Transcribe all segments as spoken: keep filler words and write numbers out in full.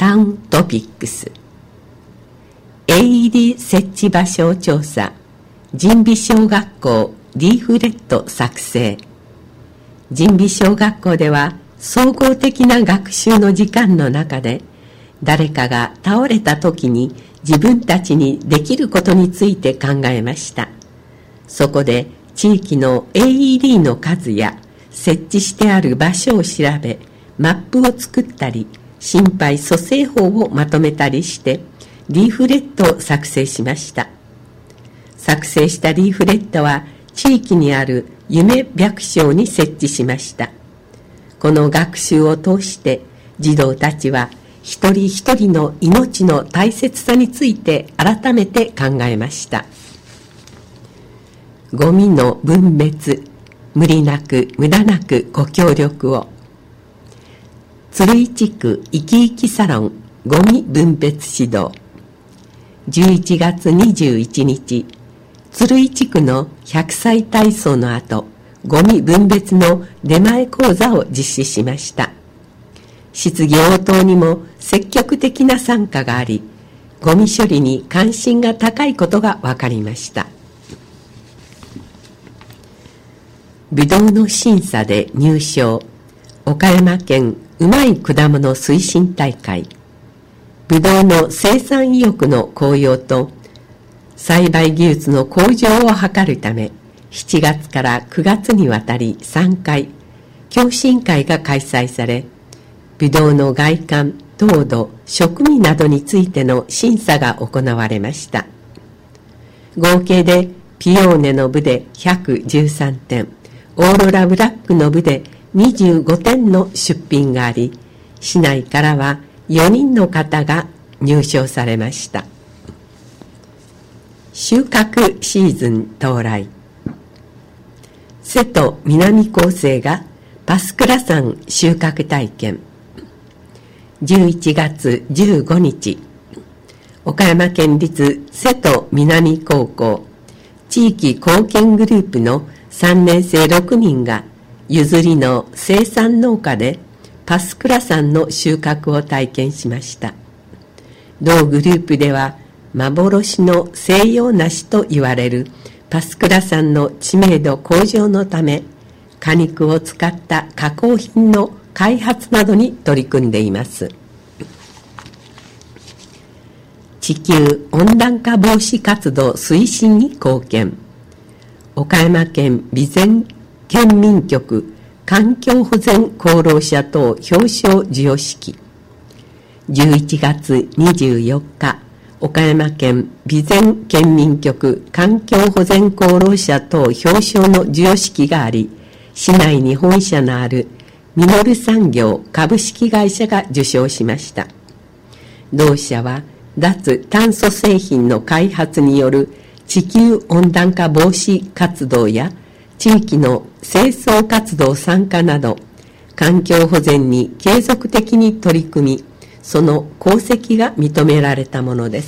タウントピックス エーイーディー 設置場所調査神美小学校リーフレット作成。神美小学校では総合的な学習の時間の中で誰かが倒れた時に自分たちにできることについて考えました。そこで地域の エーイーディー の数や設置してある場所を調べ、マップを作ったり心肺蘇生法をまとめたりしてリーフレットを作成しました。作成したリーフレットは地域にある夢白床に設置しました。この学習を通して児童たちは一人一人の命の大切さについて改めて考えました。ゴミの分別、無理なく無駄なくご協力を。鶴居地区いきいきサロンゴミ分別指導。じゅういちがつにじゅういちにち、鶴居地区のひゃくさい体操の後、ゴミ分別の出前講座を実施しました。質疑応答にも積極的な参加があり、ゴミ処理に関心が高いことが分かりました。ぶどうの審査で入賞、岡山県うまい果物推進大会。ぶどうの生産意欲の向上と栽培技術の向上を図るため、しちがつからくがつにわたりさんかい共進会が開催され、ぶどうの外観、糖度、食味などについての審査が行われました。合計でピオーネの部でひゃくじゅうさんてん、オーロラブラックの部でにじゅうごてんの出品があり、市内からはよにんの方が入賞されました。収穫シーズン到来。瀬戸南高生がパスクラ山収穫体験。じゅういちがつじゅうごにち、岡山県立瀬戸南高校地域貢献グループのさんねんせいろくにんが譲りの生産農家でパスクラ山の収穫を体験しました。同グループでは幻の西洋梨と言われるパスクラ山の知名度向上のため、果肉を使った加工品の開発などに取り組んでいます。地球温暖化防止活動推進に貢献。岡山県備前県民局環境保全功労者等表彰授与式。じゅういちがつにじゅうよっか、岡山県備前県民局環境保全功労者等表彰の授与式があり、市内に本社のあるミノル産業株式会社が受賞しました。同社は脱炭素製品の開発による地球温暖化防止活動や地域の清掃活動参加など、環境保全に継続的に取り組み、その功績が認められたものです。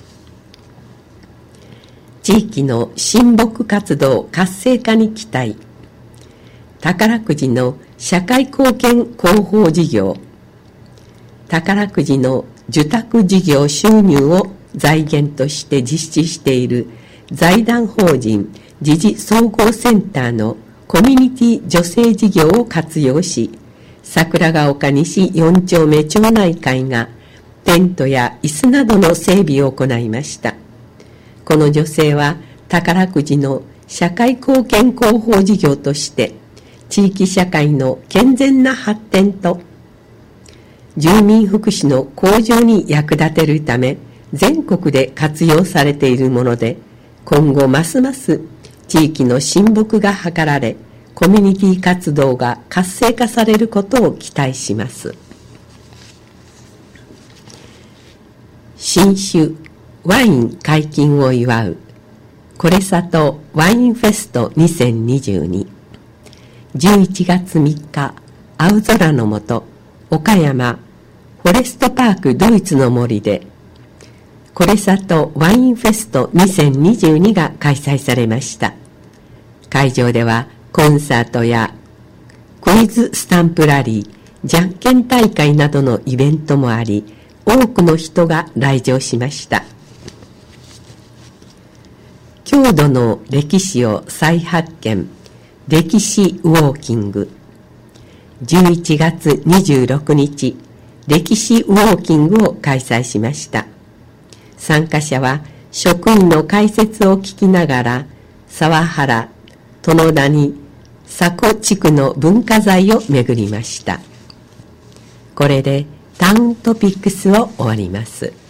地域の親睦活動活性化に期待。宝くじの社会貢献広報事業。宝くじの受託事業収入を財源として実施している財団法人時事総合センターのコミュニティ女性事業を活用し、桜ヶ丘西よんちょうめ町内会がテントや椅子などの整備を行いました。この女性は宝くじの社会貢献広報事業として地域社会の健全な発展と住民福祉の向上に役立てるため全国で活用されているもので、今後ますます地域の親睦が図られ、コミュニティ活動が活性化されることを期待します。新酒ワイン解禁を祝うこれさとワインフェストにせんにじゅうに。じゅういちがつみっか、青空の下、岡山フォレストパークドイツの森でこれさとワインフェストにせんにじゅうにが開催されました。会場ではコンサートやクイズスタンプラリー、じゃんけん大会などのイベントもあり、 多くの人が来場しました。郷土の歴史を再発見、歴史ウォーキング。じゅういちがつにじゅうろくにち、歴史ウォーキングを開催しました。参加者は職員の解説を聞きながら、沢原、殿谷、佐古地区の文化財を巡りました。これでタウントピックスを終わります。